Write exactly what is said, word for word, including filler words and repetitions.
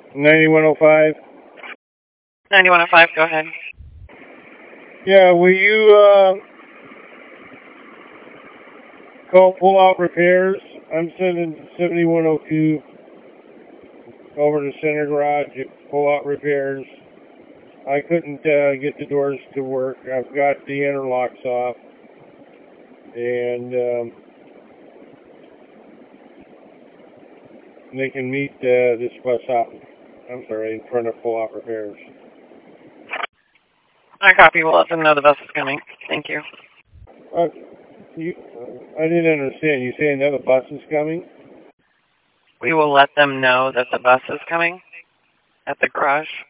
ninety-one oh five. ninety-one oh five, go ahead. Yeah, will you uh, call pull out repairs? I'm sending seventy-one oh two over to Center Garage to pull out repairs. I couldn't uh, get the doors to work. I've got the interlocks off. And um, they can meet uh, this bus out, I'm sorry, in front of pull out repairs. I copy. We'll let them know the bus is coming. Thank you. Uh, you I didn't understand. You saying that the bus is coming? We will let them know that the bus is coming at the garage.